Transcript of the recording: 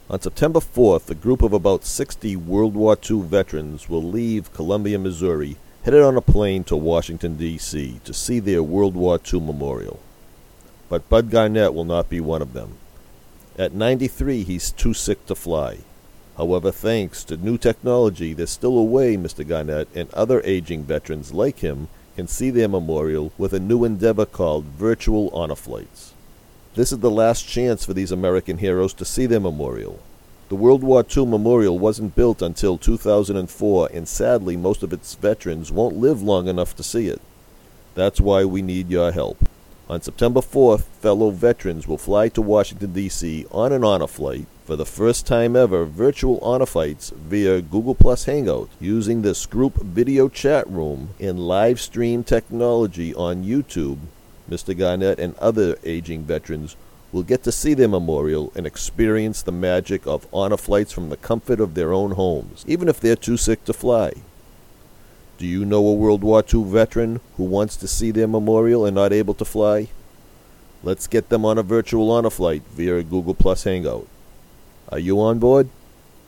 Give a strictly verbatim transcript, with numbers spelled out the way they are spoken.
On September fourth, a group of about sixty World War Two veterans will leave Columbia, Missouri, headed on a plane to Washington, D C to see their World War Two memorial. But Bud Garnett will not be one of them. At ninety-three, he's too sick to fly. However, thanks to new technology, there's still a way Mister Garnett and other aging veterans like him can see their memorial with a new endeavor called virtual honor flights. This is the last chance for these American heroes to see their memorial. The World War Two memorial wasn't built until two thousand four, and sadly most of its veterans won't live long enough to see it. That's why we need your help. On September fourth, fellow veterans will fly to Washington, D C on an honor flight, for the first time ever, virtual honor flights via Google Plus Hangout, using this group video chat room and live stream technology on YouTube. Mister Garnett and other aging veterans will get to see their memorial and experience the magic of honor flights from the comfort of their own homes, even if they're too sick to fly. Do you know a World War Two veteran who wants to see their memorial and not able to fly? Let's get them on a virtual honor flight via Google Plus Hangout. Are you on board?